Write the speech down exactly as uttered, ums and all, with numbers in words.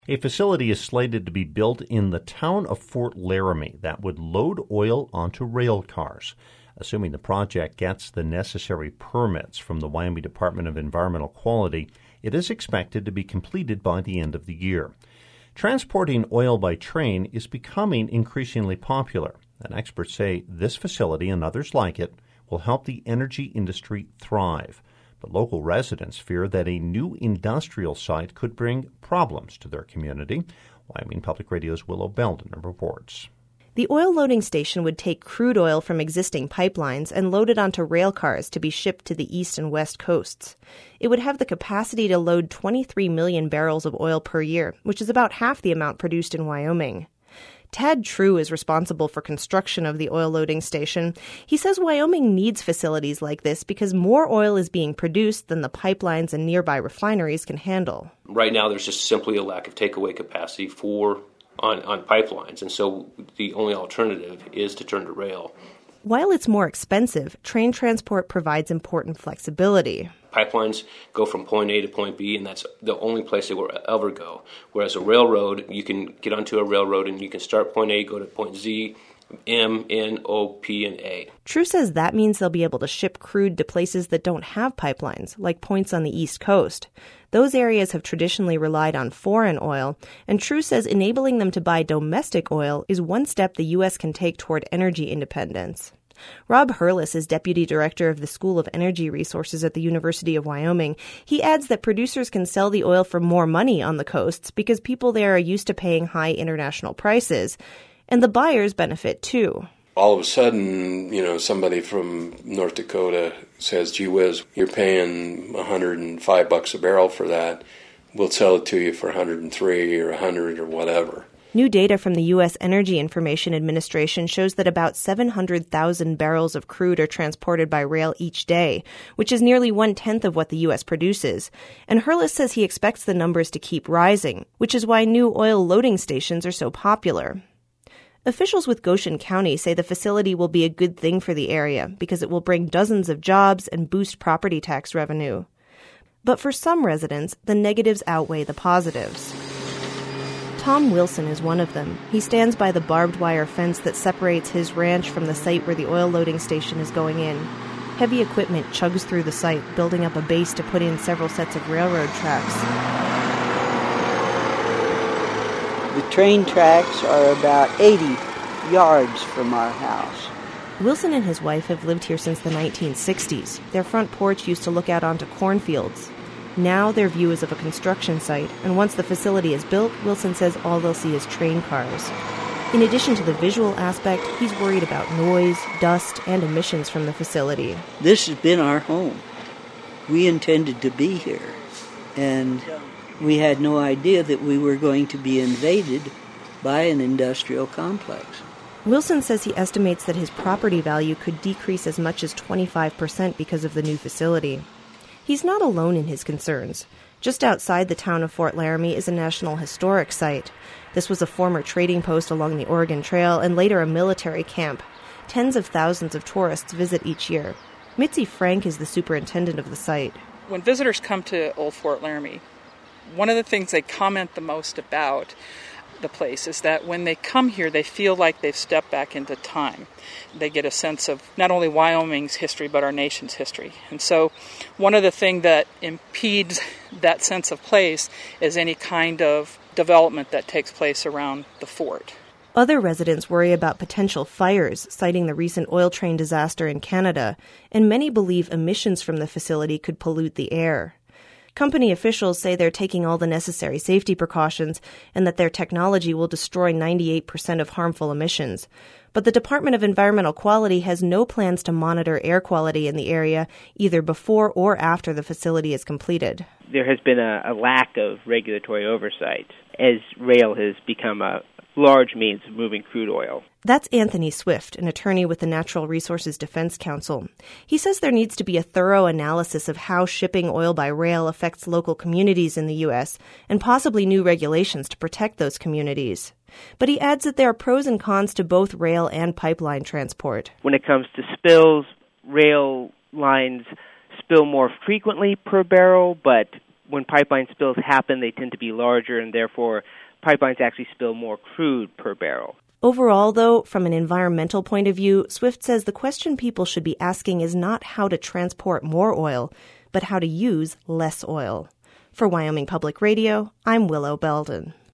A facility is slated to be built in the town of Fort Laramie that would load oil onto rail cars. Assuming the project gets the necessary permits from the Wyoming Department of Environmental Quality, it is expected to be completed by the end of the year. Transporting oil by train is becoming increasingly popular, and experts say this facility and others like it will help the energy industry thrive. But local residents fear that a new industrial site could bring problems to their community. Wyoming Public Radio's Willow Belden reports. The oil loading station would take crude oil from existing pipelines and load it onto rail cars to be shipped to the east and west coasts. It would have the capacity to load twenty-three million barrels of oil per year, which is about half the amount produced in Wyoming. Tad True is responsible for construction of the oil loading station. He says Wyoming needs facilities like this because more oil is being produced than the pipelines and nearby refineries can handle. Right now, there's just simply a lack of takeaway capacity for on, on pipelines, and so the only alternative is to turn to rail. While it's more expensive, train transport provides important flexibility. Pipelines go from point A to point B, and that's the only place they will ever go. Whereas a railroad, you can get onto a railroad and you can start point A, go to point Z, M, N, O, P, and A. True says that means they'll be able to ship crude to places that don't have pipelines, like points on the East Coast. Those areas have traditionally relied on foreign oil, and True says enabling them to buy domestic oil is one step the U S can take toward energy independence. Rob Hurlis is deputy director of the School of Energy Resources at the University of Wyoming. He adds that producers can sell the oil for more money on the coasts because people there are used to paying high international prices, and the buyers benefit too. All of a sudden, you know, somebody from North Dakota says, gee whiz, you're paying one hundred five bucks a barrel for that. We'll sell it to you for one hundred three or one hundred or whatever. New data from the U S Energy Information Administration shows that about seven hundred thousand barrels of crude are transported by rail each day, which is nearly one-tenth of what the U S produces. And Hurlis says he expects the numbers to keep rising, which is why new oil loading stations are so popular. Officials with Goshen County say the facility will be a good thing for the area because it will bring dozens of jobs and boost property tax revenue. But for some residents, the negatives outweigh the positives. Tom Wilson is one of them. He stands by the barbed wire fence that separates his ranch from the site where the oil loading station is going in. Heavy equipment chugs through the site, building up a base to put in several sets of railroad tracks. The train tracks are about eighty yards from our house. Wilson and his wife have lived here since the nineteen sixties. Their front porch used to look out onto cornfields. Now their view is of a construction site, and once the facility is built, Wilson says all they'll see is train cars. In addition to the visual aspect, he's worried about noise, dust, and emissions from the facility. This has been our home. We intended to be here, and we had no idea that we were going to be invaded by an industrial complex. Wilson says he estimates that his property value could decrease as much as twenty-five percent because of the new facility. He's not alone in his concerns. Just outside the town of Fort Laramie is a National Historic Site. This was a former trading post along the Oregon Trail and later a military camp. Tens of thousands of tourists visit each year. Mitzi Frank is the superintendent of the site. When visitors come to Old Fort Laramie, one of the things they comment the most about the place is that when they come here, they feel like they've stepped back into time. They get a sense of not only Wyoming's history, but our nation's history. And so one of the things that impedes that sense of place is any kind of development that takes place around the fort. Other residents worry about potential fires, citing the recent oil train disaster in Canada, and many believe emissions from the facility could pollute the air. Company officials say they're taking all the necessary safety precautions and that their technology will destroy ninety-eight percent of harmful emissions. But the Department of Environmental Quality has no plans to monitor air quality in the area, either before or after the facility is completed. There has been a, a lack of regulatory oversight as rail has become a large means of moving crude oil. That's Anthony Swift, an attorney with the Natural Resources Defense Council. He says there needs to be a thorough analysis of how shipping oil by rail affects local communities in the U S and possibly new regulations to protect those communities. But he adds that there are pros and cons to both rail and pipeline transport. When it comes to spills, rail lines spill more frequently per barrel, but when pipeline spills happen, they tend to be larger, and therefore pipelines actually spill more crude per barrel. Overall, though, from an environmental point of view, Swift says the question people should be asking is not how to transport more oil, but how to use less oil. For Wyoming Public Radio, I'm Willow Belden.